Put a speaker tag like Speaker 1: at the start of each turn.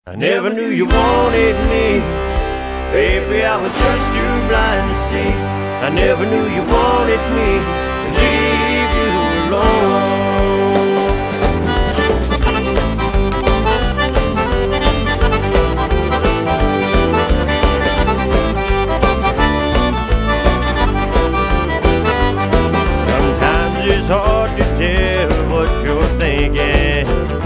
Speaker 1: I never knew you wanted me. Baby, I was just too blind to see. I never knew you wanted me to leave you alone. Sometimes it's hard to tell what you're thinking.